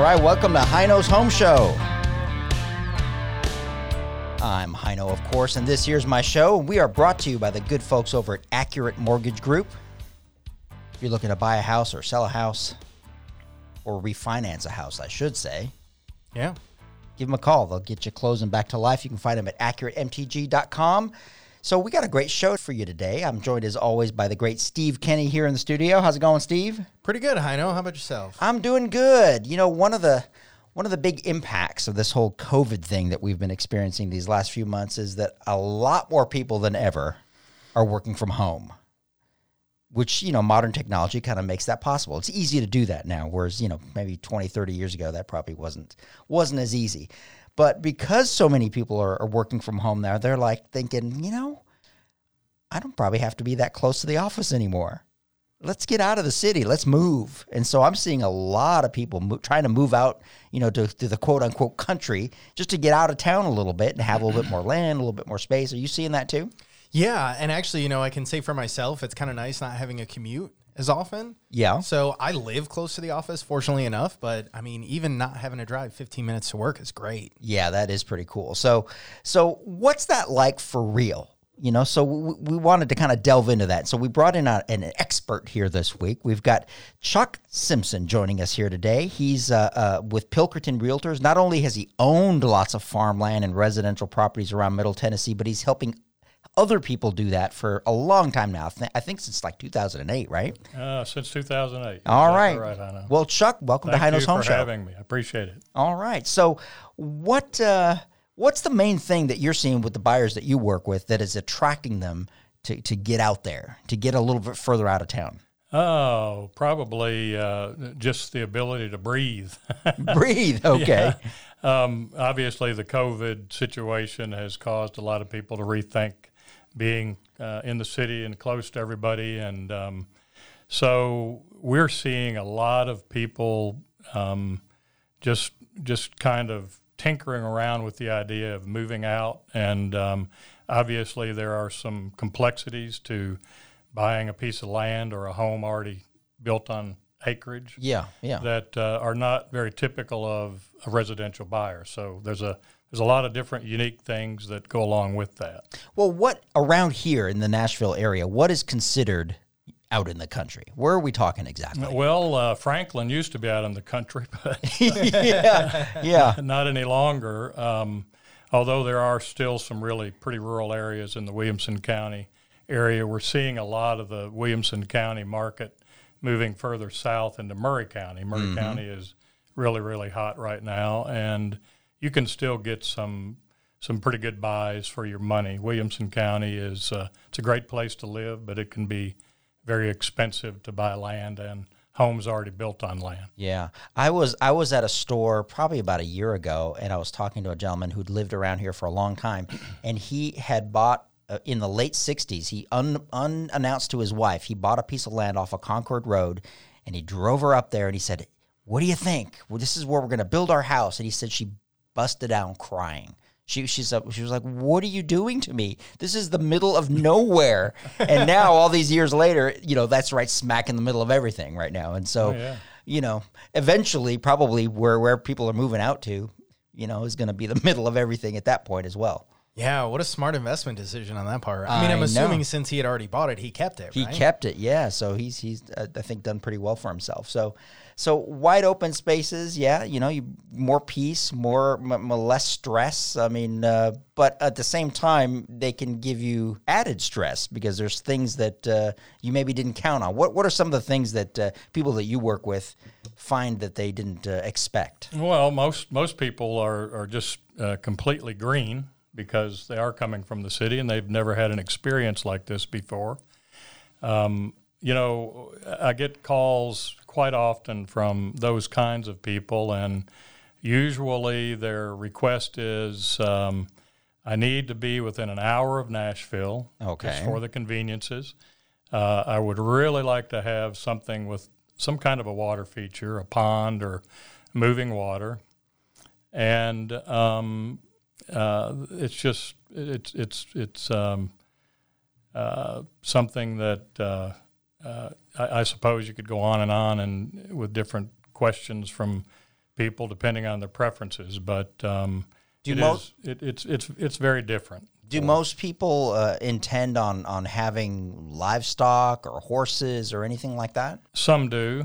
right, welcome to Heino's Home Show. I'm Heino, of course, and this here's my show. We are brought to you by the good folks over at Accurate Mortgage Group. If you're looking to buy a house or sell a house, or refinance a house, I should say. Yeah. Give them a call. They'll get you closing back to life. You can find them at AccurateMTG.com. So we got a great show for you today. I'm joined, as always, by the great Steve Kenny here in the studio. How's it going, Steve? Pretty good, Heino. How about yourself? I'm doing good. You know, one of the big impacts of this whole COVID thing that we've been experiencing these last few months is that a lot more people than ever are working from home, which, you know, modern technology kind of makes that possible. It's easy to do that now, whereas, you know, maybe 20, 30 years ago, that probably wasn't as easy. But because so many people are working from home now, they're like thinking, you know, I don't probably have to be that close to the office anymore. Let's get out of the city. Let's move. And so I'm seeing a lot of people trying to move out, you know, to the quote unquote country just to get out of town a little bit and have a little bit more land, a little bit more space. Are you seeing that too? Yeah. And actually, you know, I can say for myself, it's kind of nice not having a commute as often. Yeah. So I live close to the office, fortunately enough. But I mean, even not having to drive 15 minutes to work is great. Yeah, that is pretty cool. So what's that like for real? You know, so we wanted to kind of delve into that. So we brought in an expert here this week. We've got Chuck Simpson joining us here today. He's with Pilkerton Realtors. Not only has he owned lots of farmland and residential properties around Middle Tennessee, but he's helping other people do that for a long time now. I think since like 2008, right? Since 2008. All right. Right, Heino. Well, Chuck, welcome to Heino's Home Show. Thank you for having me. I appreciate it. All right. So what's the main thing that you're seeing with the buyers that you work with that is attracting them to get out there, to get a little bit further out of town? Oh, probably just the ability to breathe. Breathe, okay. Yeah. Obviously, the COVID situation has caused a lot of people to rethink being in the city and close to everybody. And so we're seeing a lot of people just kind of tinkering around with the idea of moving out. And obviously there are some complexities to buying a piece of land or a home already built on acreage that are not very typical of a residential buyer. So there's a lot of different unique things that go along with that. Well, what around here in the Nashville area, what is considered out in the country? Where are we talking exactly? Well, Franklin used to be out in the country, but not any longer. Although there are still some really pretty rural areas in the Williamson County area. We're seeing a lot of the Williamson County market moving further south into Murray County. Murray County is really, really hot right now, and you can still get some pretty good buys for your money. Williamson County is it's a great place to live, but it can be very expensive to buy land and homes already built on land. Yeah. I was at a store probably about a year ago, and I was talking to a gentleman who'd lived around here for a long time, and he had bought in the late 60s, he unannounced to his wife, he bought a piece of land off of Concord Road, and he drove her up there, and he said, "What do you think? Well, this is where we're going to build our house." And he said she busted down crying. She was like, "What are you doing to me? This is the middle of nowhere." And now, all these years later, you know, that's right smack in the middle of everything right now. And so, you know, eventually, probably where people are moving out to, you know, is going to be the middle of everything at that point as well. Yeah, what a smart investment decision on that part. I mean, I'm assuming since he had already bought it, he kept it, right? He kept it, yeah. So he's I think done pretty well for himself. So wide open spaces, yeah. You know, more peace, more less stress. I mean, but at the same time, they can give you added stress because there's things that you maybe didn't count on. What are some of the things that people that you work with find that they didn't expect? Well, most people are just completely green, because they are coming from the city and they've never had an experience like this before. You know, I get calls quite often from those kinds of people, and usually their request is, I need to be within an hour of Nashville, just for the conveniences. I would really like to have something with some kind of a water feature, a pond or moving water. And it's just something that I suppose you could go on and with different questions from people depending on their preferences, but it's very different. Do most people intend on having livestock or horses or anything like that? Some do.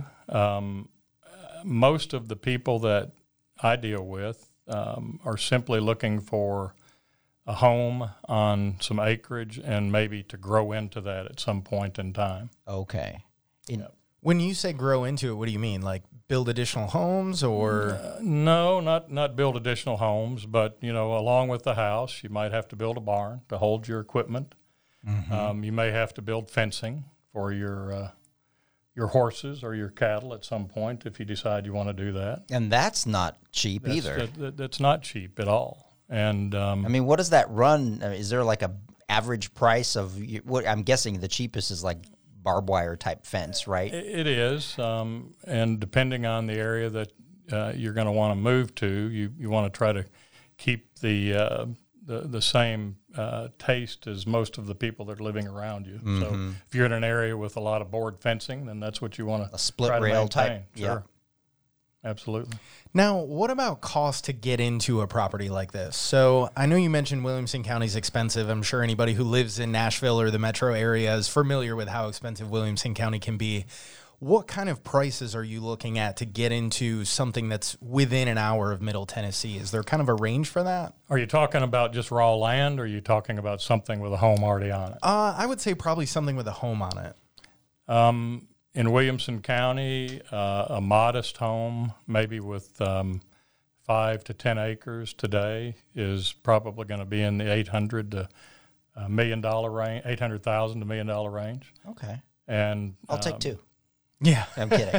Most of the people that I deal with are simply looking for a home on some acreage and maybe to grow into that at some point in time. Okay. When you say grow into it, what do you mean? Like build additional homes or? No, not build additional homes, but, along with the house, you might have to build a barn to hold your equipment. Mm-hmm. You may have to build fencing for your horses or your cattle at some point if you decide you want to do that. And that's not cheap either. That's not cheap at all. And what does that run? Is there like a average price of what? I'm guessing the cheapest is like barbed wire type fence, right? It is, and depending on the area that you're going to want to move to, you want to try to keep the same taste as most of the people that are living around you. Mm-hmm. So if you're in an area with a lot of board fencing, then that's what you want to split rail type. Sure. Yeah. Absolutely. Now, what about cost to get into a property like this? So I know you mentioned Williamson County is expensive. I'm sure anybody who lives in Nashville or the metro area is familiar with how expensive Williamson County can be. What kind of prices are you looking at to get into something that's within an hour of Middle Tennessee? Is there kind of a range for that? Are you talking about just raw land, or are you talking about something with a home already on it? I would say probably something with a home on it. In Williamson County, a modest home, maybe with 5 to 10 acres today, is probably going to be in the $800,000 to $1 million range. $800,000 to $1 million range. Okay, and I'll take 2. Yeah, I'm kidding.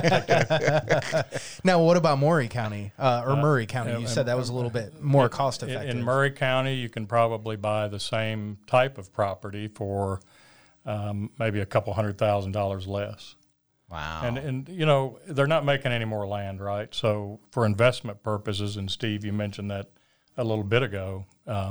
Now, what about Maury County or Murray County? You said that was a little bit more cost effective. In Murray County, you can probably buy the same type of property for maybe a couple $100,000 less. Wow. And they're not making any more land, right? So for investment purposes, and Steve, you mentioned that a little bit ago,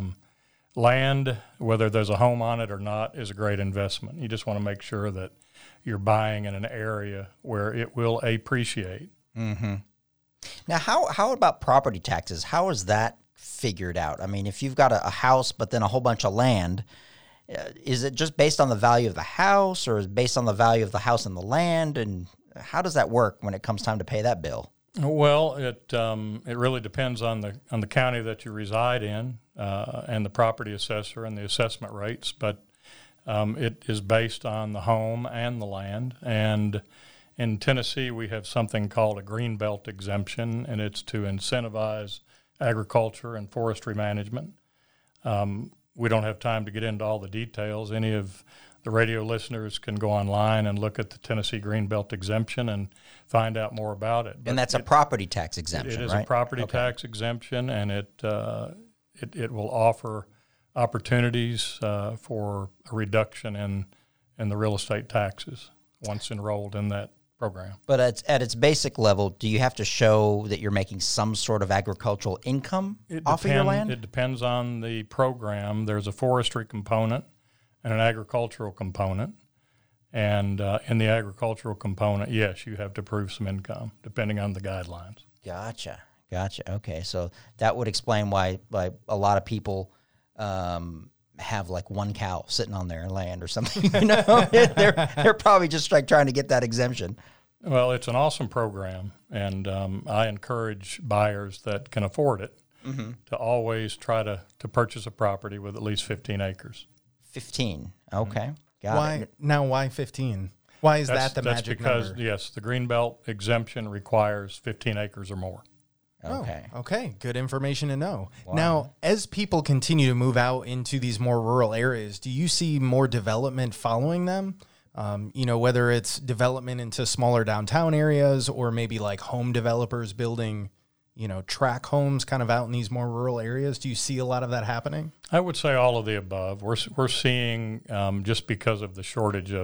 land, whether there's a home on it or not, is a great investment. You just want to make sure that you're buying in an area where it will appreciate. Mm-hmm. Now, how about property taxes? How is that figured out? If you've got a house but then a whole bunch of land, is it just based on the value of the house, or is it based on the value of the house and the land? And how does that work when it comes time to pay that bill? Well, it really depends on the county that you reside in and the property assessor and the assessment rates. But it is based on the home and the land. And in Tennessee, we have something called a Greenbelt exemption, and it's to incentivize agriculture and forestry management. We don't have time to get into all the details. Any of the radio listeners can go online and look at the Tennessee Greenbelt exemption and find out more about it. And that's a property tax exemption, right? It is right? a property tax exemption, and it will offer opportunities for a reduction in the real estate taxes once enrolled in that program. But at its basic level, do you have to show that you're making some sort of agricultural income off of your land? It depends on the program. There's a forestry component and an agricultural component. And in the agricultural component, yes, you have to prove some income, depending on the guidelines. Gotcha. Okay, so that would explain why a lot of people have like one cow sitting on their land or something. They're probably just like trying to get that exemption. Well, it's an awesome program, and I encourage buyers that can afford it to always try to purchase a property with at least 15 acres. 15. Okay. Got it. Now, why 15? Why is that the magic number? That's because, yes, the Greenbelt exemption requires 15 acres or more. Okay. Oh, okay. Good information to know. Wow. Now, as people continue to move out into these more rural areas, do you see more development following them? Whether it's development into smaller downtown areas or maybe like home developers building, track homes kind of out in these more rural areas. Do you see a lot of that happening? I would say all of the above. We're seeing just because of the shortage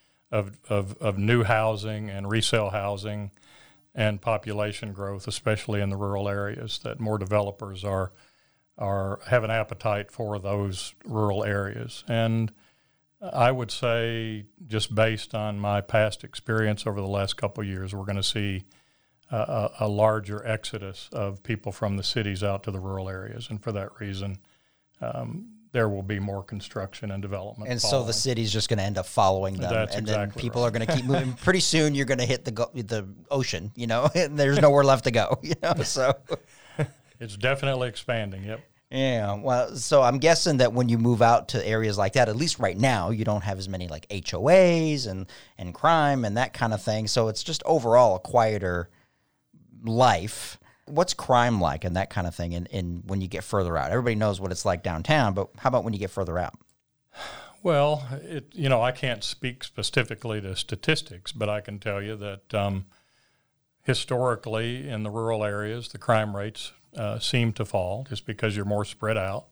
of new housing and resale housing and population growth, especially in the rural areas, that more developers have an appetite for those rural areas. And I would say, just based on my past experience over the last couple of years, we're going to see a larger exodus of people from the cities out to the rural areas, and for that reason, there will be more construction and development. And following. so the city's just going to end up following them, That's and then exactly people right. are going to keep moving. Pretty soon, you're going to hit the ocean, and there's nowhere left to go, So It's definitely expanding. Yep. yeah, well, so I'm guessing that when you move out to areas like that, at least right now, you don't have as many like HOAs and crime and that kind of thing. So it's just overall a quieter life. What's crime like and that kind of thing in when you get further out? Everybody knows what it's like downtown, but how about when you get further out? Well, I can't speak specifically to statistics, but I can tell you that historically in the rural areas, the crime rates seem to fall just because you're more spread out.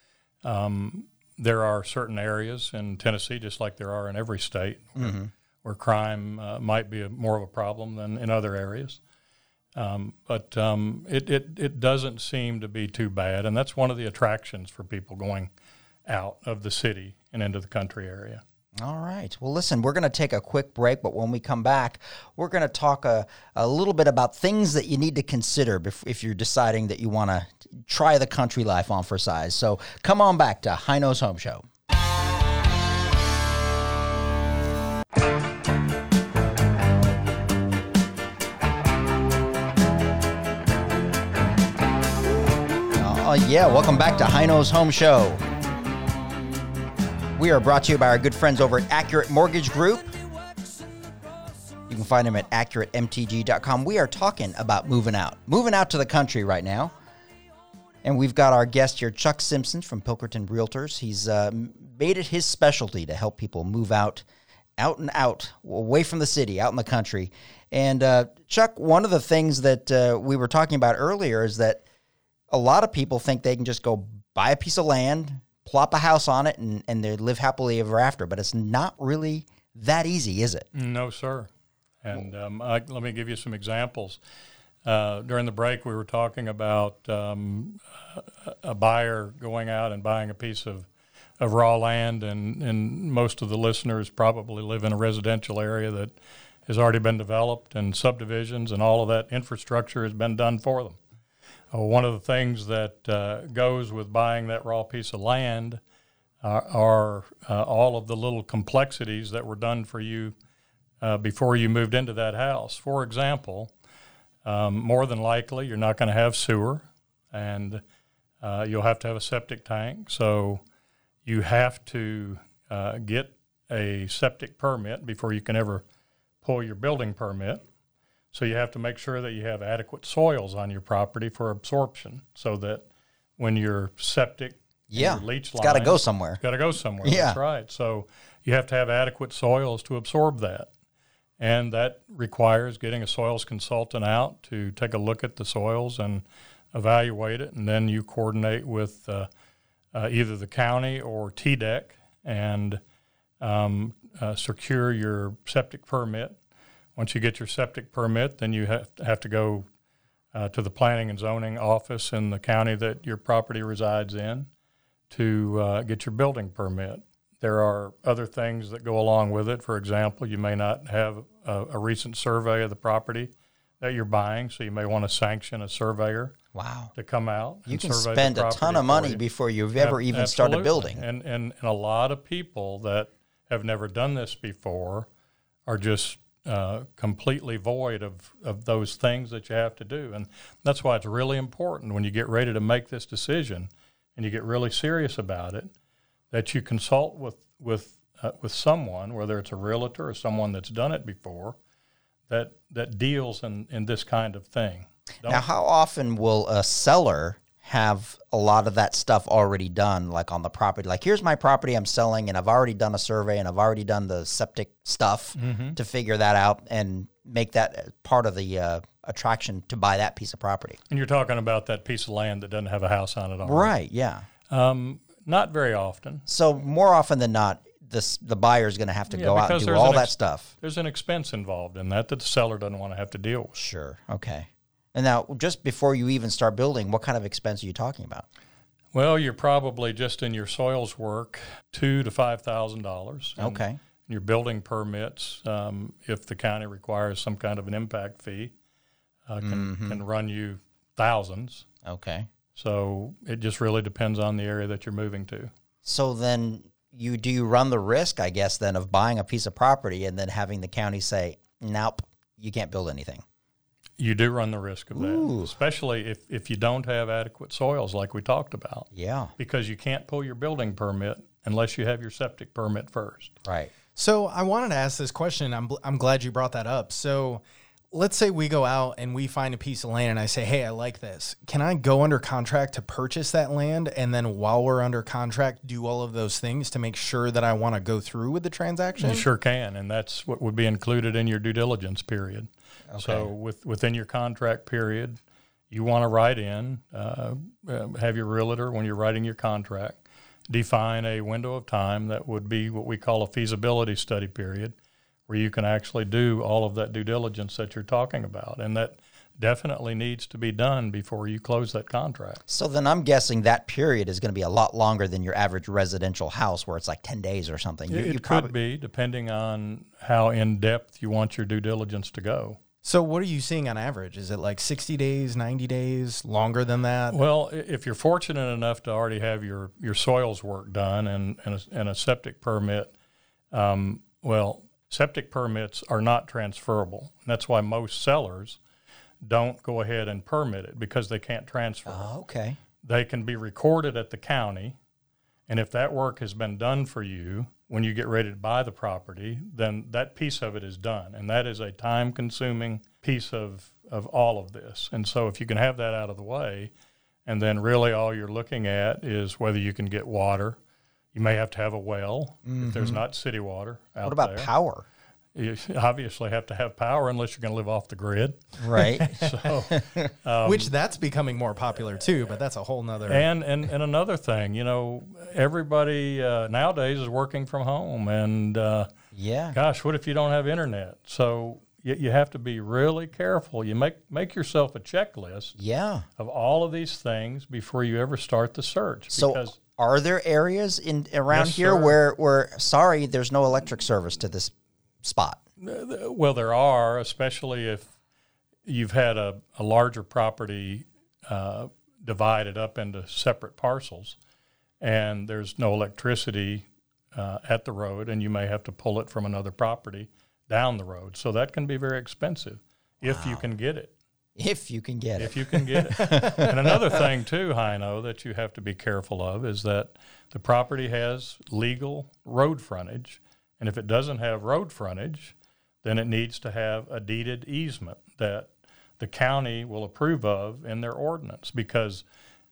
There are certain areas in Tennessee, just like there are in every state, where crime might be more of a problem than in other areas. But it doesn't seem to be too bad, and that's one of the attractions for people going out of the city and into the country area. All right. Well, listen, we're going to take a quick break, but when we come back, we're going to talk a little bit about things that you need to consider if you're deciding that you want to try the country life on for size. So come on back to Hino's Home Show. Welcome back to Hino's Home Show. We are brought to you by our good friends over at Accurate Mortgage Group. You can find them at AccurateMTG.com. We are talking about moving out to the country right now. And we've got our guest here, Chuck Simpson from Pilkerton Realtors. He's made it his specialty to help people move out and out, away from the city, out in the country. And Chuck, one of the things that we were talking about earlier is that a lot of people think they can just go buy a piece of land, plop a house on it, and they live happily ever after. But it's not really that easy, is it? No, sir. And let me give you some examples. During the break, we were talking about a buyer going out and buying a piece of raw land, and most of the listeners probably live in a residential area that has already been developed, and subdivisions and all of that infrastructure has been done for them. One of the things that goes with buying that raw piece of land are all of the little complexities that were done for you before you moved into that house. For example, more than likely you're not going to have sewer, and you'll have to have a septic tank. So you have to get a septic permit before you can ever pull your building permit. So you have to make sure that you have adequate soils on your property for absorption, so that when your septic and your leach line, it's got to go somewhere. It's got to go somewhere. Yeah. That's right. So you have to have adequate soils to absorb that. And that requires getting a soils consultant out to take a look at the soils and evaluate it. And then you coordinate with either the county or TDEC and secure your septic permit. Once you get your septic permit, then you have to go to the planning and zoning office in the county that your property resides in to get your building permit. There are other things that go along with it. For example, you may not have a recent survey of the property that you're buying, so you may want to sanction a surveyor to come out. You and can survey spend the a property ton of for money you. before you've ever even started building. And a lot of people that have never done this before are just completely void of those things that you have to do. And that's why it's really important when you get ready to make this decision and you get really serious about it, that you consult with someone, whether it's a realtor or someone that's done it before, that deals in this kind of thing. Now, how often will a seller have a lot of that stuff already done, like on the property? Like, here's my property I'm selling, and I've already done a survey, and I've already done the septic stuff to figure that out and make that part of the attraction to buy that piece of property. And you're talking about that piece of land that doesn't have a house on it already. Right, yeah. Not very often. So more often than not, the buyer's going to have to go out and do all that stuff. There's an expense involved in that the seller doesn't want to have to deal with. Sure, okay. And now, just before you even start building, what kind of expense are you talking about? Well, you're probably just in your soils work $2,000 to $5,000. Okay. Your building permits, if the county requires some kind of an impact fee, can run you thousands. Okay. So it just really depends on the area that you're moving to. So then do you run the risk, I guess, then of buying a piece of property and then having the county say, nope, you can't build anything? You do run the risk of that, especially if you don't have adequate soils like we talked about. Yeah. Because you can't pull your building permit unless you have your septic permit first. Right. So I wanted to ask this question. I'm glad you brought that up. So let's say we go out and we find a piece of land and I say, hey, I like this. Can I go under contract to purchase that land? And then while we're under contract, do all of those things to make sure that I want to go through with the transaction? You sure can. And that's what would be included in your due diligence period. Okay. So within your contract period, you want to write in, have your realtor, when you're writing your contract, define a window of time that would be what we call a feasibility study period, where you can actually do all of that due diligence that you're talking about. And that definitely needs to be done before you close that contract. So then I'm guessing that period is going to be a lot longer than your average residential house where it's like 10 days or something. It could be, depending on how in-depth you want your due diligence to go. So what are you seeing on average? Is it like 60 days, 90 days, longer than that? Well, if you're fortunate enough to already have your soils work done and a septic permit, septic permits are not transferable. And that's why most sellers don't go ahead and permit it, because they can't transfer. Oh, okay. They can be recorded at the county, and if that work has been done for you when you get ready to buy the property, then that piece of it is done. And that is a time-consuming piece of all of this. And so if you can have that out of the way, and then really all you're looking at is whether you can get water. You may have to have a well if there's not city water out there. What about power? You obviously have to have power unless you're going to live off the grid. Right. So, which that's becoming more popular too, but that's a whole nother. And another thing, everybody nowadays is working from home, and gosh, what if you don't have internet? So you have to be really careful. You make yourself a checklist of all of these things before you ever start the search. So are there areas around here where there's no electric service to this spot? Well, there are, especially if you've had a larger property divided up into separate parcels, and there's no electricity at the road, and you may have to pull it from another property down the road. So that can be very expensive if you can get it. If you can get it. And another thing, too, Heino, that you have to be careful of is that the property has legal road frontage. And if it doesn't have road frontage, then it needs to have a deeded easement that the county will approve of in their ordinance. Because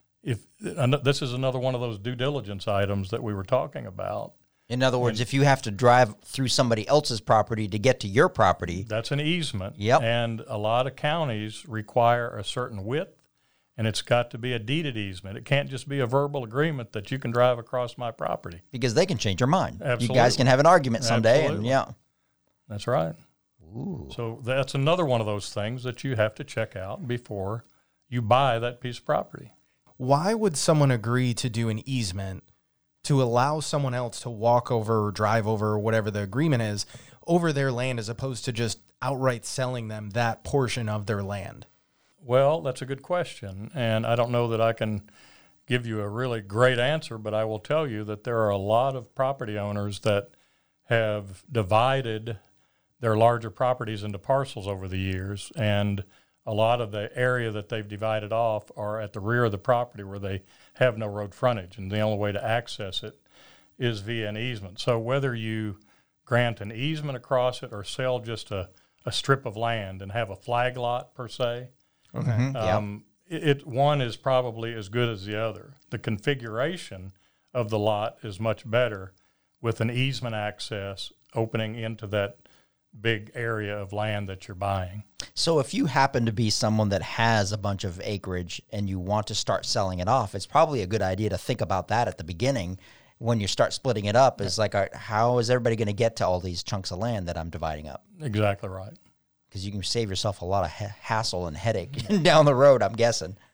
this is another one of those due diligence items that we were talking about. In other words, if you have to drive through somebody else's property to get to your property. That's an easement. Yep. And a lot of counties require a certain width, and it's got to be a deeded easement. It can't just be a verbal agreement that you can drive across my property. Because they can change your mind. Absolutely. You guys can have an argument someday. Absolutely. And That's right. Ooh. So that's another one of those things that you have to check out before you buy that piece of property. Why would someone agree to do an easement to allow someone else to walk over or drive over or whatever the agreement is over their land as opposed to just outright selling them that portion of their land? Well, that's a good question, and I don't know that I can give you a really great answer, but I will tell you that there are a lot of property owners that have divided their larger properties into parcels over the years, and a lot of the area that they've divided off are at the rear of the property where they have no road frontage, and the only way to access it is via an easement. So whether you grant an easement across it or sell just a strip of land and have a flag lot per se, one is probably as good as the other. The configuration of the lot is much better with an easement access opening into that big area of land that you're buying. So if you happen to be someone that has a bunch of acreage and you want to start selling it off, it's probably a good idea to think about that at the beginning when you start splitting it up. Is like, how is everybody going to get to all these chunks of land that I'm dividing up? Exactly right. Because you can save yourself a lot of hassle and headache down the road, I'm guessing.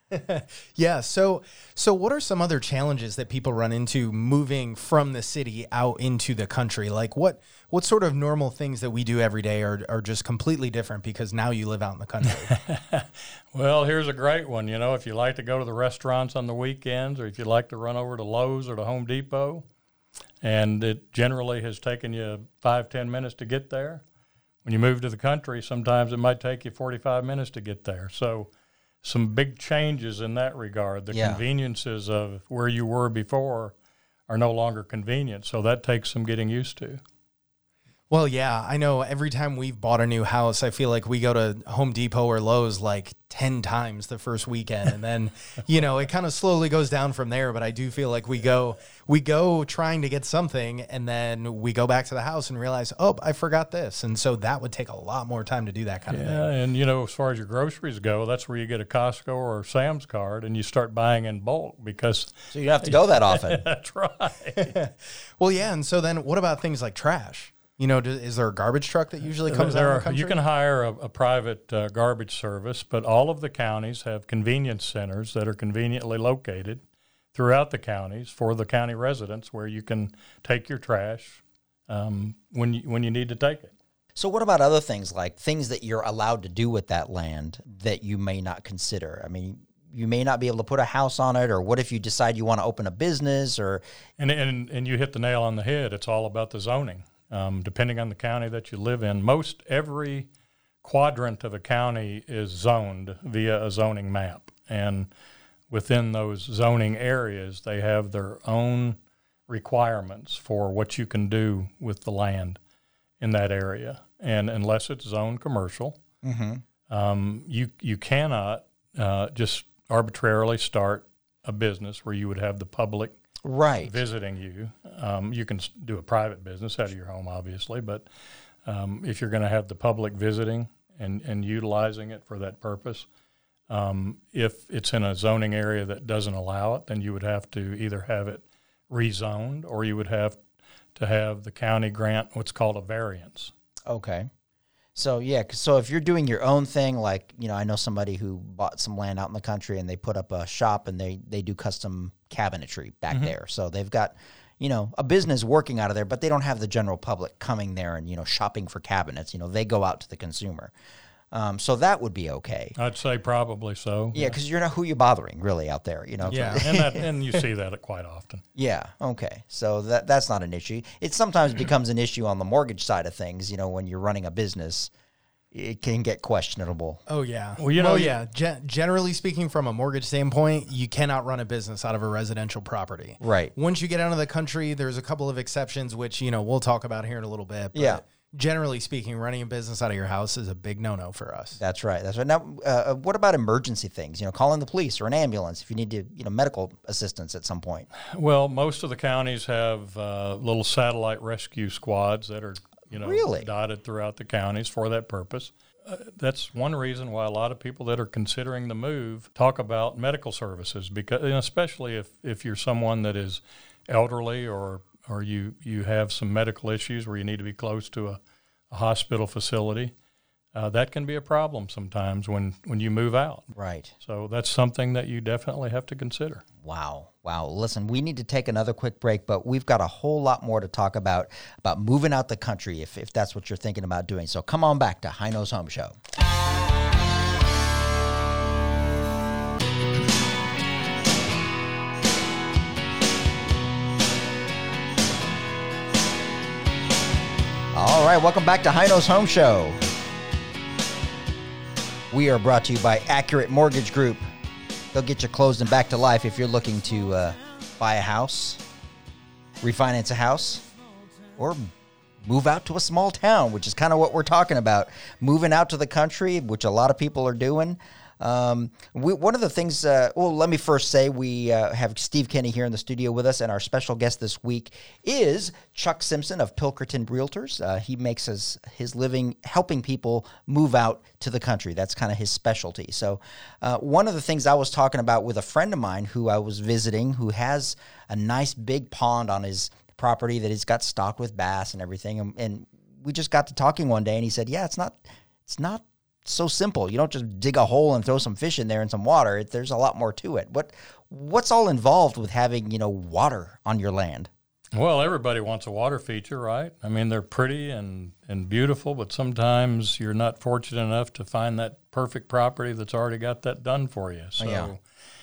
Yeah. So what are some other challenges that people run into moving from the city out into the country? Like what sort of normal things that we do every day are just completely different because now you live out in the country? Well, here's a great one. You know, if you like to go to the restaurants on the weekends, or if you like to run over to Lowe's or to Home Depot, and it generally has taken you 5-10 minutes to get there. When you move to the country, sometimes it might take you 45 minutes to get there. So some big changes in that regard. The conveniences of where you were before are no longer convenient, so that takes some getting used to. Well, yeah, I know every time we've bought a new house, I feel like we go to Home Depot or Lowe's like 10 times the first weekend. And then, it kind of slowly goes down from there. But I do feel like we go trying to get something, and then we go back to the house and realize, oh, I forgot this. And so that would take a lot more time to do that kind of thing. Yeah, and, as far as your groceries go, that's where you get a Costco or Sam's card and you start buying in bulk because... So you don't have to go that often. That's right. Well, yeah, and so then what about things like trash? Is there a garbage truck that usually comes out of the country? You can hire a private garbage service, but all of the counties have convenience centers that are conveniently located throughout the counties for the county residents where you can take your trash when you need to take it. So what about other things, like things that you're allowed to do with that land that you may not consider? I mean, you may not be able to put a house on it, or what if you decide you want to open a business? And you hit the nail on the head. It's all about the zoning. Depending on the county that you live in, most every quadrant of a county is zoned via a zoning map. And within those zoning areas, they have their own requirements for what you can do with the land in that area. And unless it's zoned commercial, you cannot just arbitrarily start a business where you would have the public visiting you. You can do a private business out of your home, obviously, but if you're going to have the public visiting and utilizing it for that purpose, if it's in a zoning area that doesn't allow it, then you would have to either have it rezoned or you would have to have the county grant what's called a variance. Okay. So, so if you're doing your own thing, like, I know somebody who bought some land out in the country and they put up a shop and they do custom cabinetry back there. So they've got, a business working out of there, but they don't have the general public coming there and, shopping for cabinets. They go out to the consumer. So that would be okay. I'd say probably so. Yeah, because you're not who you're bothering really out there, Yeah, and you see that quite often. Yeah, okay. So that's not an issue. It sometimes becomes an issue on the mortgage side of things, when you're running a business. It can get questionable. Oh, yeah. Well, generally speaking, from a mortgage standpoint, you cannot run a business out of a residential property. Right. Once you get out of the country, there's a couple of exceptions, which, we'll talk about here in a little bit. But generally speaking, running a business out of your house is a big no-no for us. That's right. Now, what about emergency things? Calling the police or an ambulance if you need to, medical assistance at some point. Well, most of the counties have little satellite rescue squads that are, really? Dotted throughout the counties for that purpose. That's one reason why a lot of people that are considering the move talk about medical services, because especially if you're someone that is elderly or you have some medical issues where you need to be close to a hospital facility, that can be a problem sometimes when you move out. Right. So that's something that you definitely have to consider. Wow. Listen, we need to take another quick break, but we've got a whole lot more to talk about moving out the country if that's what you're thinking about doing. So come on back to Hino's Home Show. All right, welcome back to Hino's Home Show. We are brought to you by Accurate Mortgage Group. They'll get you closed and back to life if you're looking to buy a house, refinance a house, or move out to a small town, which is kind of what we're talking about. Moving out to the country, which a lot of people are doing. One of the things, let me first say we have Steve Kenny here in the studio with us, and our special guest this week is Chuck Simpson of Pilkerton Realtors. He makes his living helping people move out to the country. That's kind of his specialty. So one of the things I was talking about with a friend of mine who I was visiting, who has a nice big pond on his property that he's got stocked with bass and everything, and we just got to talking one day, and he said, "Yeah, it's not so simple. You don't just dig a hole and throw some fish in there and some water. There's a lot more to it. What's all involved with having, water on your land? Well, everybody wants a water feature, right? I mean, they're pretty and beautiful, but sometimes you're not fortunate enough to find that perfect property that's already got that done for you. So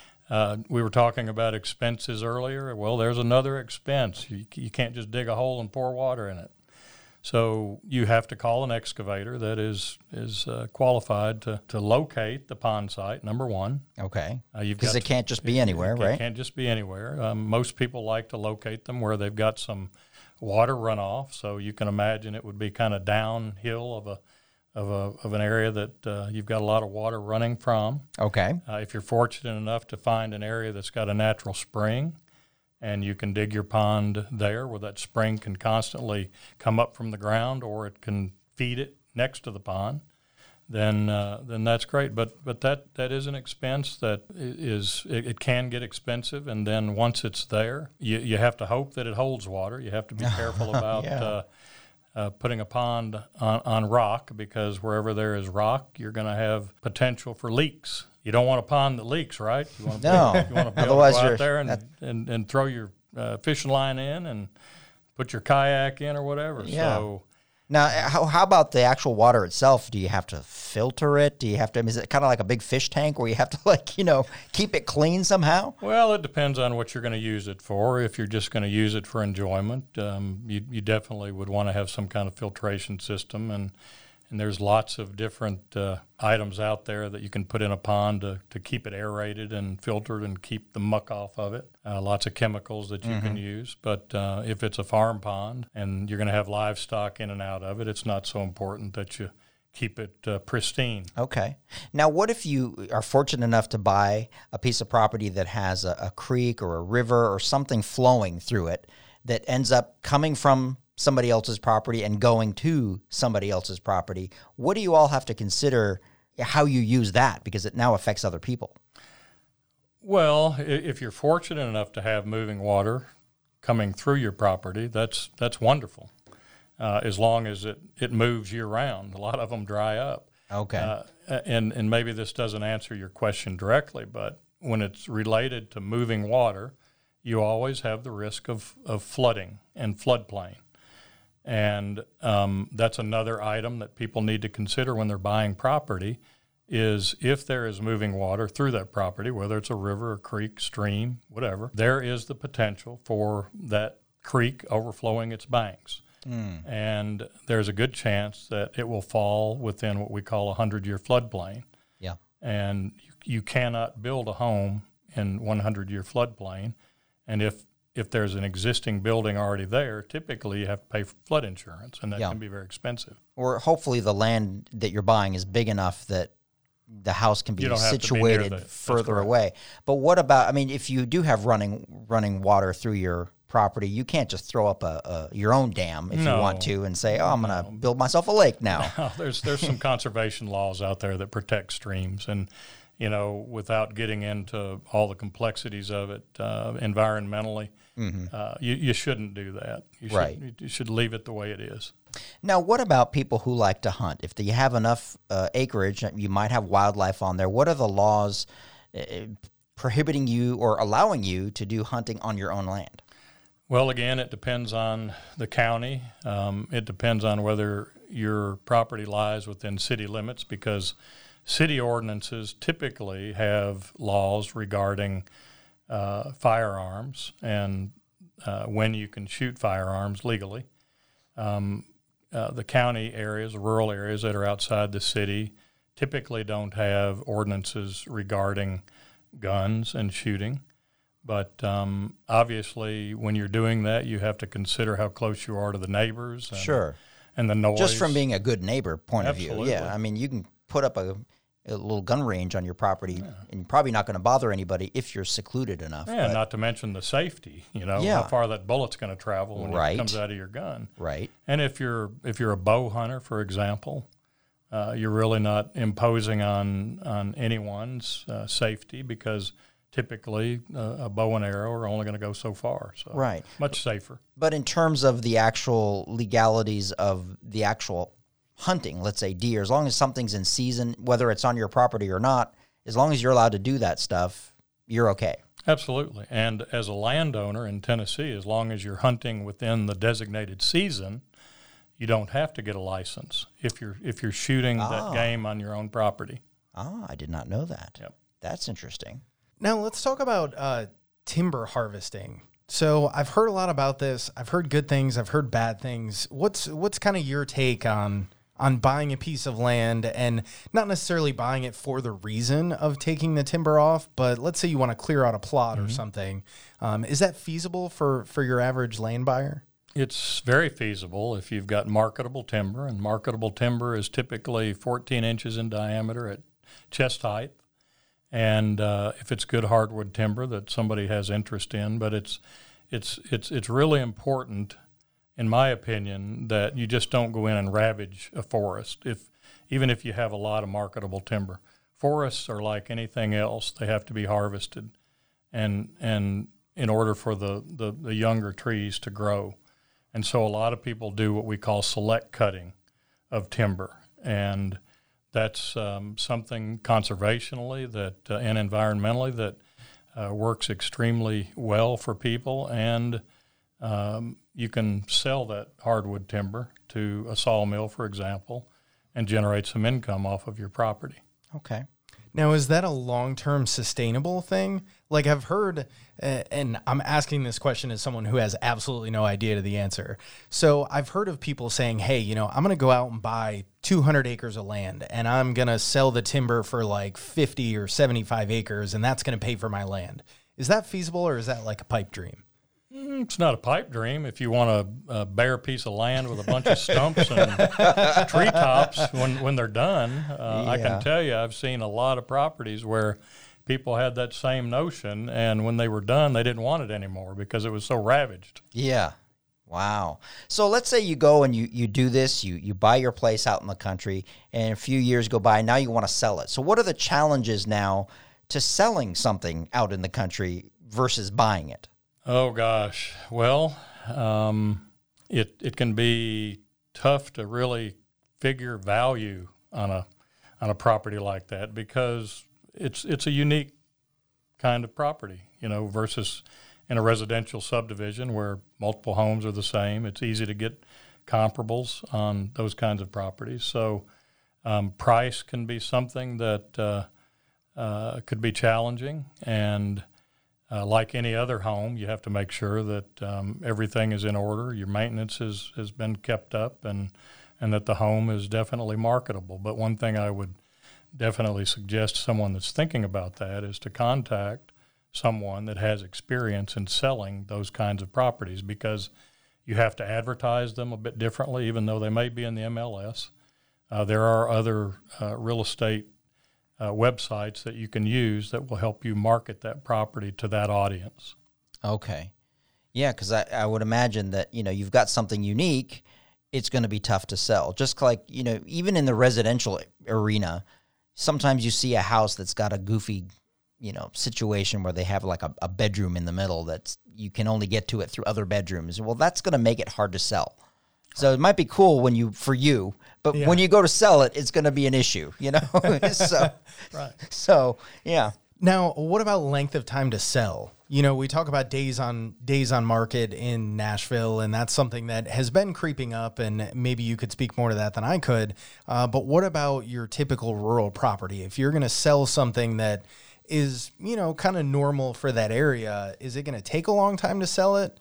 we were talking about expenses earlier. Well, there's another expense. You can't just dig a hole and pour water in it. So you have to call an excavator that is qualified to locate the pond site, number one. Okay. Because it can't just be anywhere, right? It can't just be anywhere. Most people like to locate them where they've got some water runoff. So you can imagine it would be kind of downhill of an area that you've got a lot of water running from. Okay. If you're fortunate enough to find an area that's got a natural spring, and you can dig your pond there where that spring can constantly come up from the ground, or it can feed it next to the pond, then that's great. But that is an expense that it can get expensive, and then once it's there, you have to hope that it holds water. You have to be careful about putting a pond on rock, because wherever there is rock, you're going to have potential for leaks. You don't want a pond that leaks, right? You want to be able to go out there and throw your fishing line in and put your kayak in or whatever. Yeah. So now, how about the actual water itself? Do you have to filter it? Do you have to? Is it kind of like a big fish tank where you have to keep it clean somehow? Well, it depends on what you're going to use it for. If you're just going to use it for enjoyment, you definitely would want to have some kind of filtration system, and there's lots of different items out there that you can put in a pond to keep it aerated and filtered and keep the muck off of it. Lots of chemicals that you can use. But if it's a farm pond and you're going to have livestock in and out of it, it's not so important that you keep it pristine. Okay. Now, what if you are fortunate enough to buy a piece of property that has a creek or a river or something flowing through it that ends up coming from somebody else's property and going to somebody else's property? What do you all have to consider how you use that, because it now affects other people? Well, if you're fortunate enough to have moving water coming through your property, that's wonderful, as long as it moves year-round. A lot of them dry up. Okay. And maybe this doesn't answer your question directly, but when it's related to moving water, you always have the risk of flooding and floodplain. And that's another item that people need to consider when they're buying property, is if there is moving water through that property, whether it's a river, a creek, stream, whatever, there is the potential for that creek overflowing its banks. And there's a good chance that it will fall within what we call a 100-year floodplain. Yeah. And you cannot build a home in 100-year floodplain. And if there's an existing building already there, typically you have to pay for flood insurance, and that can be very expensive. Or hopefully the land that you're buying is big enough that the house can be situated further away. But what about, if you do have running water through your property, you can't just throw up your own dam if you want to and say, I'm going to build myself a lake now. No, there's some conservation laws out there that protect streams, and without getting into all the complexities of it environmentally, you shouldn't do that. You should leave it the way it is. Now, what about people who like to hunt? If you have enough acreage, you might have wildlife on there. What are the laws prohibiting you or allowing you to do hunting on your own land? Well, again, it depends on the county. It depends on whether your property lies within city limits, because city ordinances typically have laws regarding firearms and when you can shoot firearms legally. The county areas, rural areas that are outside the city, typically don't have ordinances regarding guns and shooting. But obviously, when you're doing that, you have to consider how close you are to the neighbors. And the noise. Just from being a good neighbor point Absolutely. of view. Yeah, you can put up a little gun range on your property, and you're probably not going to bother anybody if you're secluded enough. Yeah, not to mention the safety, how far that bullet's going to travel when it comes out of your gun. Right. And if you're a bow hunter, for example, you're really not imposing on anyone's safety, because typically a bow and arrow are only going to go so far. So much safer. But in terms of the actual legalities of the actual hunting, let's say deer, as long as something's in season, whether it's on your property or not, as long as you're allowed to do that stuff, you're okay. Absolutely. And as a landowner in Tennessee, as long as you're hunting within the designated season, you don't have to get a license if you're shooting that game on your own property. I did not know that. Yep. That's interesting. Now let's talk about timber harvesting. So I've heard a lot about this. I've heard good things. I've heard bad things. What's kind of your take on buying a piece of land and not necessarily buying it for the reason of taking the timber off, but let's say you want to clear out a plot or something. Is that feasible for your average land buyer? It's very feasible if you've got marketable timber, and marketable timber is typically 14 inches in diameter at chest height. And if it's good hardwood timber that somebody has interest in, but it's really important, in my opinion, that you just don't go in and ravage a forest. Even if you have a lot of marketable timber, forests are like anything else; they have to be harvested, and in order for the younger trees to grow. And so a lot of people do what we call select cutting of timber, and that's something conservationally and environmentally that works extremely well for people, and you can sell that hardwood timber to a sawmill, for example, and generate some income off of your property. Okay. Now, is that a long-term sustainable thing? Like I've heard, and I'm asking this question as someone who has absolutely no idea to the answer. So I've heard of people saying, hey, I'm going to go out and buy 200 acres of land and I'm going to sell the timber for like 50 or 75 acres and that's going to pay for my land. Is that feasible or is that like a pipe dream? It's not a pipe dream. If you want a bare piece of land with a bunch of stumps and treetops when they're done, I can tell you I've seen a lot of properties where people had that same notion, and when they were done, they didn't want it anymore because it was so ravaged. Yeah. Wow. So let's say you go and you do this, you buy your place out in the country, and a few years go by, now you want to sell it. So what are the challenges now to selling something out in the country versus buying it? Oh, gosh. Well, it can be tough to really figure value on a property like that because it's a unique kind of property, versus in a residential subdivision where multiple homes are the same. It's easy to get comparables on those kinds of properties. So price can be something that could be challenging, and like any other home, you have to make sure that everything is in order, your maintenance has been kept up, and that the home is definitely marketable. But one thing I would definitely suggest to someone that's thinking about that is to contact someone that has experience in selling those kinds of properties, because you have to advertise them a bit differently, even though they may be in the MLS. There are other real estate websites that you can use that will help you market that property to that audience. Okay. Yeah, because I would imagine that, you've got something unique, it's going to be tough to sell. Just like, even in the residential arena, sometimes you see a house that's got a goofy, situation where they have like a bedroom in the middle that's you can only get to it through other bedrooms. Well, that's going to make it hard to sell. So it might be cool for you, but when you go to sell it, it's going to be an issue, So, right. So, yeah. Now, what about length of time to sell? We talk about days on market in Nashville, and that's something that has been creeping up, and maybe you could speak more to that than I could. But what about your typical rural property? If you're going to sell something that is, kind of normal for that area, is it going to take a long time to sell it?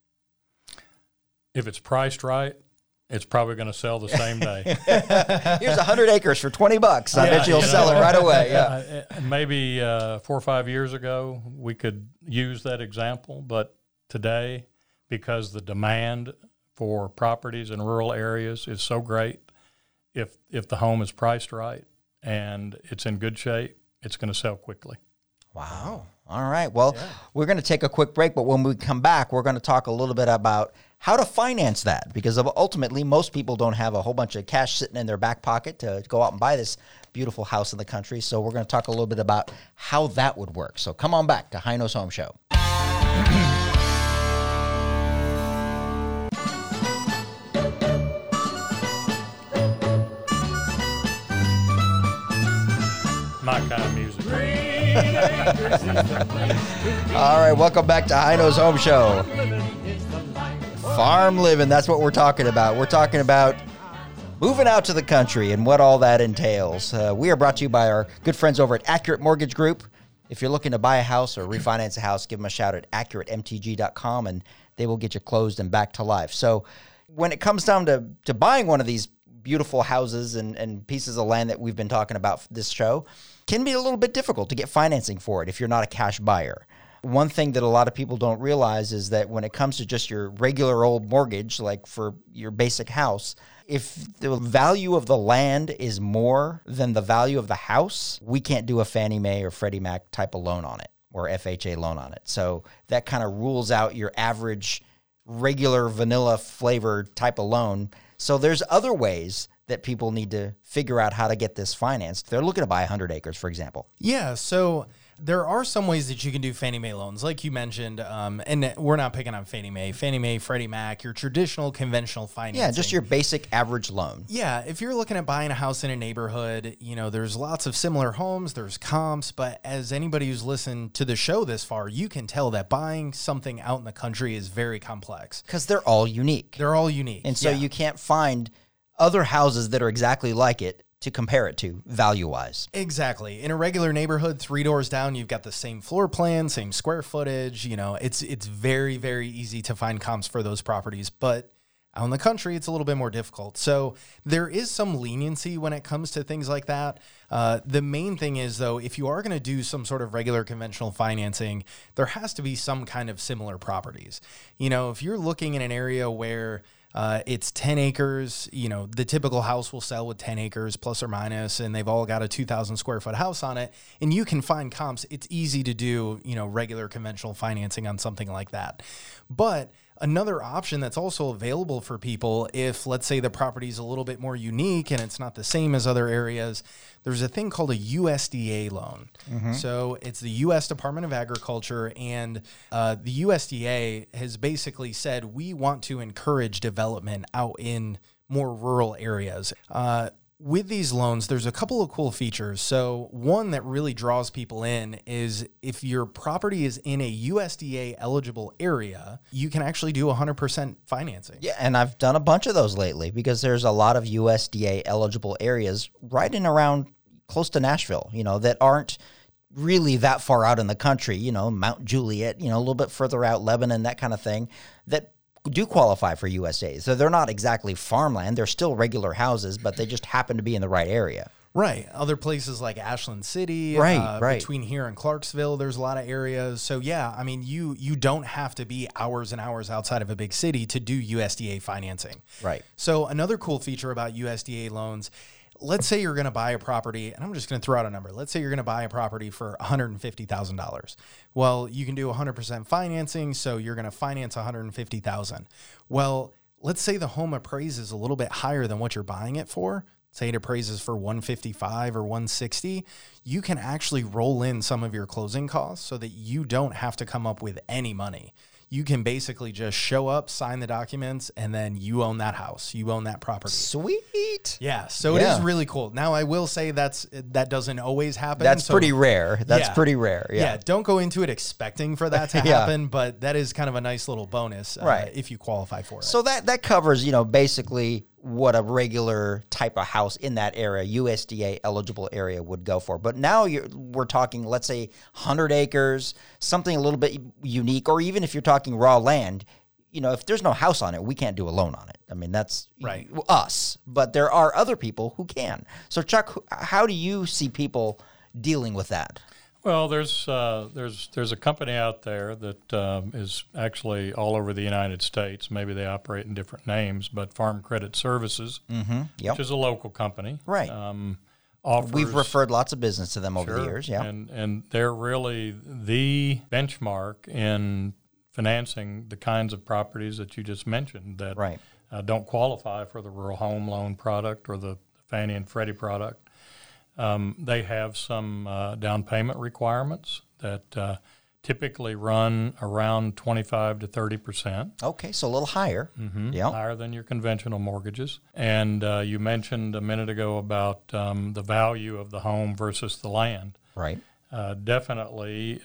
If it's priced right, it's probably going to sell the same day. Here's 100 acres for $20. I bet you'll sell it right away. Yeah. Maybe 4 or 5 years ago, we could use that example. But today, because the demand for properties in rural areas is so great, if the home is priced right and it's in good shape, it's going to sell quickly. Wow. All right. Well, we're going to take a quick break, but when we come back, we're going to talk a little bit about how to finance that, because ultimately most people don't have a whole bunch of cash sitting in their back pocket to go out and buy this beautiful house in the country. So we're going to talk a little bit about how that would work. So come on back to Hino's Home Show. my kind of music. All right, welcome back to High Nose Home Show. Farm living, that's what we're talking about. We're talking about moving out to the country and what all that entails. We are brought to you by our good friends over at Accurate Mortgage Group. If you're looking to buy a house or refinance a house, give them a shout at AccurateMTG.com, and they will get you closed and back to life. So when it comes down to buying one of these beautiful houses and pieces of land that we've been talking about for this show, can be a little bit difficult to get financing for it if you're not a cash buyer. One thing that a lot of people don't realize is that when it comes to just your regular old mortgage, like for your basic house, if the value of the land is more than the value of the house, we can't do a Fannie Mae or Freddie Mac type of loan on it or FHA loan on it. So that kind of rules out your average regular vanilla flavor type of loan. So there's other ways that people need to figure out how to get this financed. They're looking to buy 100 acres, for example. Yeah, so there are some ways that you can do Fannie Mae loans, like you mentioned, and we're not picking on Fannie Mae, Freddie Mac, your traditional conventional financing. Yeah, just your basic average loan. Yeah, if you're looking at buying a house in a neighborhood, there's lots of similar homes, there's comps, but as anybody who's listened to the show this far, you can tell that buying something out in the country is very complex. Because they're all unique. They're all unique. And so you can't find other houses that are exactly like it to compare it to value-wise. Exactly. In a regular neighborhood, 3 doors down, you've got the same floor plan, same square footage. It's very, very easy to find comps for those properties. But out in the country, it's a little bit more difficult. So there is some leniency when it comes to things like that. The main thing is, though, if you are going to do some sort of regular conventional financing, there has to be some kind of similar properties. If you're looking in an area where it's 10 acres, the typical house will sell with 10 acres plus or minus, and they've all got a 2,000 square foot house on it, and you can find comps. It's easy to do, regular conventional financing on something like that. But another option that's also available for people, if let's say the property is a little bit more unique and it's not the same as other areas, there's a thing called a USDA loan. Mm-hmm. So it's the U.S. Department of Agriculture, and the USDA has basically said, we want to encourage development out in more rural areas. With these loans, there's a couple of cool features. So one that really draws people in is if your property is in a USDA eligible area, you can actually do 100% financing. Yeah, and I've done a bunch of those lately because there's a lot of USDA eligible areas right in around close to Nashville, that aren't really that far out in the country, Mount Juliet, a little bit further out, Lebanon, that kind of thing, that do qualify for USDA. So they're not exactly farmland. They're still regular houses, but they just happen to be in the right area. Right. Other places like Ashland City, right. Between here and Clarksville, there's a lot of areas. So yeah, I mean, you don't have to be hours and hours outside of a big city to do USDA financing. Right. So another cool feature about USDA loans, let's say you're going to buy a property, and I'm just going to throw out a number. Let's say you're going to buy a property for $150,000. Well, you can do 100% financing, so you're going to finance $150,000. Well, let's say the home appraises a little bit higher than what you're buying it for. Say it appraises for $155,000 or $160,000. You can actually roll in some of your closing costs so that you don't have to come up with any money. You can basically just show up, sign the documents, and then you own that house. You own that property. Sweet. Yeah, so it is really cool. Now, I will say that doesn't always happen. That's pretty rare. That's pretty rare. Yeah, don't go into it expecting for that to happen, but that is kind of a nice little bonus if you qualify for it. So that covers, basically what a regular type of house in that area, USDA eligible area, would go for. But now we're talking, let's say, 100 acres, something a little bit unique, or even if you're talking raw land, if there's no house on it, we can't do a loan on it. I mean, that's right. Us, but there are other people who can. So Chuck, how do you see people dealing with that? Well, there's a company out there that is actually all over the United States. Maybe they operate in different names, but Farm Credit Services, which is a local company, right? We've referred lots of business to them over the years, and they're really the benchmark in financing the kinds of properties that you just mentioned that don't qualify for the Rural Home Loan product or the Fannie and Freddie product. They have some down payment requirements that typically run around 25 to 30%. Okay, so a little higher. Yeah. Higher than your conventional mortgages. And you mentioned a minute ago about the value of the home versus the land. Right. Definitely,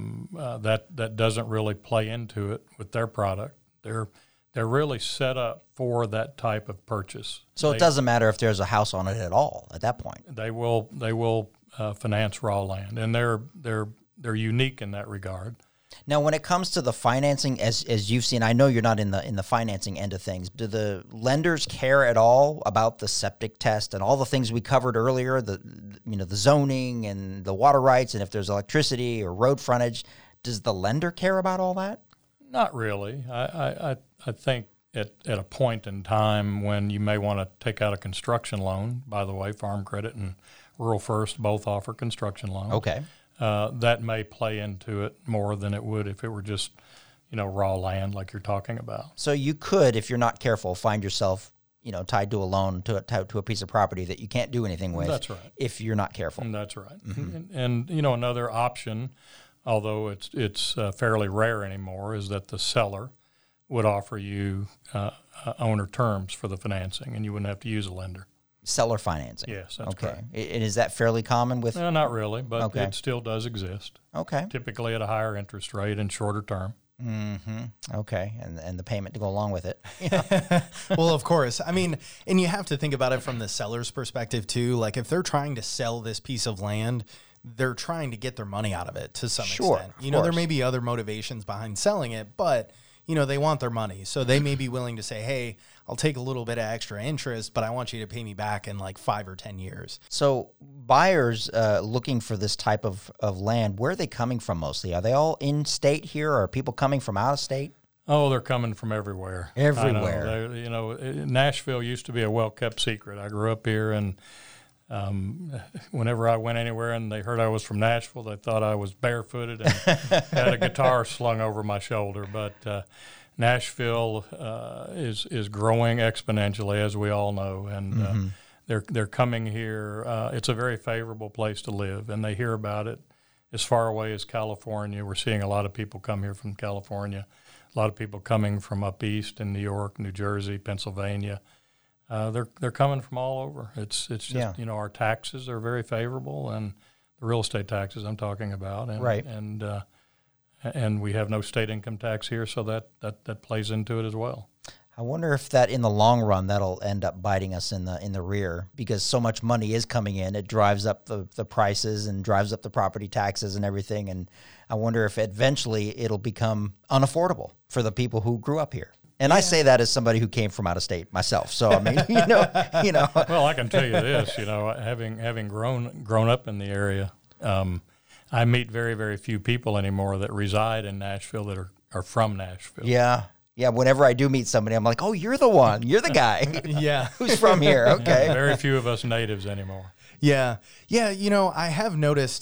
that doesn't really play into it with their product. They're really set up for that type of purchase. So it doesn't matter if there's a house on it at all at that point. They will finance raw land, and they're unique in that regard. Now, when it comes to the financing, as you've seen, I know you're not in the financing end of things. Do the lenders care at all about the septic test and all the things we covered earlier? The zoning and the water rights, and if there's electricity or road frontage, does the lender care about all that? Not really. I think at a point in time when you may want to take out a construction loan. By the way, Farm Credit and Rural First both offer construction loans. Okay. That may play into it more than it would if it were just, raw land like you're talking about. So you could, if you're not careful, find yourself, tied to a loan, to a piece of property that you can't do anything with. That's right. If you're not careful. That's right. Mm-hmm. And another option, although it's fairly rare anymore, is that the seller would offer you owner terms for the financing, and you wouldn't have to use a lender. Seller financing. Yes, that's okay. correct. And is that fairly common with? Not really, but Okay. it still does exist. Okay. Typically at a higher interest rate and shorter term. Okay. And the payment to go along with it. Well, of course. I mean, and you have to think about it from the seller's perspective too. Like if they're trying to sell this piece of land, they're trying to get their money out of it to some extent. There may be other motivations behind selling it, but they want their money. So they may be willing to say, hey, I'll take a little bit of extra interest, but I want you to pay me back in like 5 or 10 years. So buyers looking for this type of land, where are they coming from mostly? Are they all in state here, or are people coming from out of state? Oh, they're coming from everywhere. Everywhere. I know. Nashville used to be a well-kept secret. I grew up here, and whenever I went anywhere and they heard I was from Nashville, they thought I was barefooted and had a guitar slung over my shoulder. But Nashville is growing exponentially, as we all know, and they're coming here. It's a very favorable place to live, and they hear about it as far away as California. We're seeing a lot of people come here from California, a lot of people coming from up east in New York, New Jersey, Pennsylvania. They're coming from all over. It's just our taxes are very favorable, and the real estate taxes I'm talking about, and right. And we have no state income tax here, so that plays into it as well. I wonder if that in the long run that'll end up biting us in the rear, because so much money is coming in. It drives up the prices and drives up the property taxes and everything. And I wonder if eventually it'll become unaffordable for the people who grew up here. And I say that as somebody who came from out of state myself. So I mean, you know. Well, I can tell you this, having grown up in the area, I meet very, very few people anymore that reside in Nashville that are from Nashville. Yeah. Yeah, whenever I do meet somebody, I'm like, oh, you're the one. You're the guy. Yeah. Who's from here. Okay. Yeah, very few of us natives anymore. Yeah. Yeah, I have noticed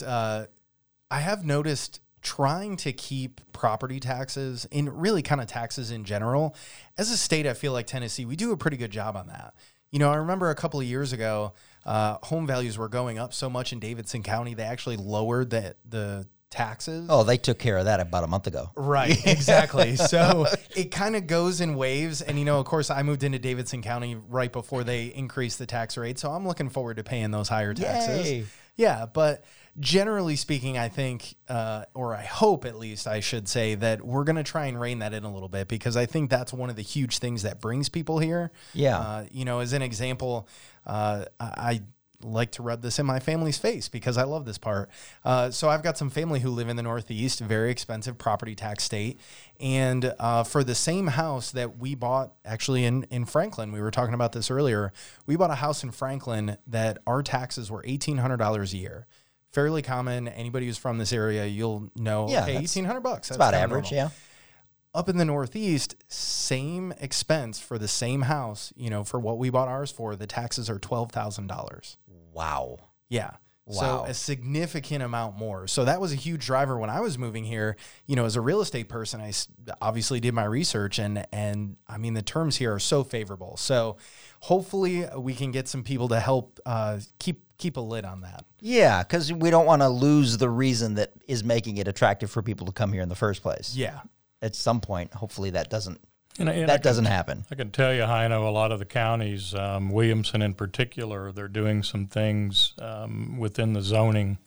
trying to keep property taxes and really kind of taxes in general. As a state, I feel like Tennessee, we do a pretty good job on that. I remember a couple of years ago, home values were going up so much in Davidson County, they actually lowered the taxes. Oh, they took care of that about a month ago. Right, exactly. So it kind of goes in waves. And, of course, I moved into Davidson County right before they increased the tax rate. So I'm looking forward to paying those higher taxes. Yay. Yeah, but generally speaking, I think, or I hope at least I should say, that we're going to try and rein that in a little bit, because I think that's one of the huge things that brings people here. Yeah. As an example, I like to rub this in my family's face because I love this part. So I've got some family who live in the Northeast, very expensive property tax state. And for the same house that we bought actually in Franklin, we were talking about this earlier, we bought a house in Franklin that our taxes were $1,800 a year. Fairly common. Anybody who's from this area, you'll know, okay, $1,800. That's about average, normal. Yeah. Up in the Northeast, same expense for the same house, for what we bought ours for, the taxes are $12,000. Wow. Yeah. So Wow. a significant amount more. So that was a huge driver when I was moving here. You know, as a real estate person, obviously did my research, and I mean, the terms here are so favorable. So hopefully we can get some people to help keep a lid on that. Yeah, because we don't want to lose the reason that is making it attractive for people to come here in the first place. Yeah. At some point, hopefully that doesn't And doesn't happen. I can tell you, Heino, a lot of the counties, Williamson in particular, they're doing some things within the zoning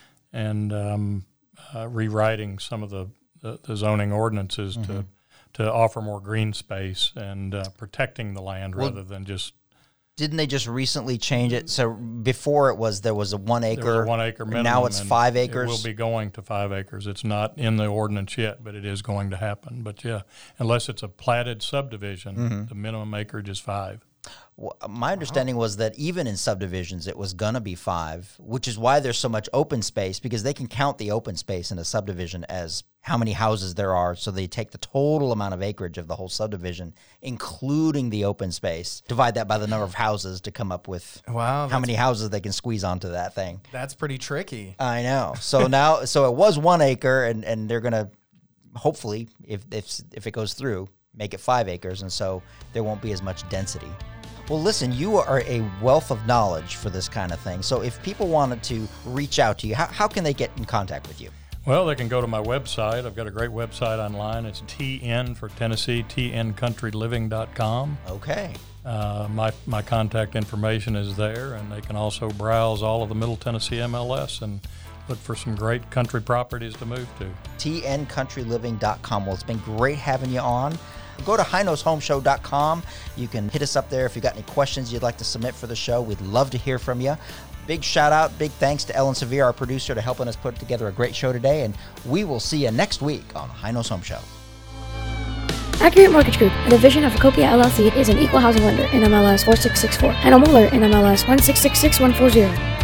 and rewriting some of the zoning ordinances to offer more green space and protecting the land rather than just. Didn't they just recently change it? So before there was a 1 acre. There was a 1 acre minimum. Now it's and 5 acres. It will be going to 5 acres. It's not in the ordinance yet, but it is going to happen. But yeah, unless it's a platted subdivision, the minimum acreage is 5. Well, my understanding was that even in subdivisions, it was going to be 5, which is why there's so much open space, because they can count the open space in a subdivision as how many houses there are. So they take the total amount of acreage of the whole subdivision, including the open space, divide that by the number of houses to come up with how many houses they can squeeze onto that thing. That's pretty tricky. I know. So now, so it was 1 acre, and they're going to hopefully, if it goes through, make it 5 acres, and so there won't be as much density. Well, listen, you are a wealth of knowledge for this kind of thing. So if people wanted to reach out to you, how can they get in contact with you? Well, they can go to my website. I've got a great website online. It's TN for Tennessee, tncountryliving.com. Okay. My contact information is there, and they can also browse all of the Middle Tennessee MLS and look for some great country properties to move to. tncountryliving.com. Well, it's been great having you on. Go to HinosHomeShow.com. You can hit us up there if you've got any questions you'd like to submit for the show. We'd love to hear from you. Big shout out, big thanks to Ellen Severe, our producer, to helping us put together a great show today. And we will see you next week on Hinos Home Show. Accurate Mortgage Group, a division of Acopia LLC, is an equal housing lender in MLS 4664 and a Moeller in MLS 1666140.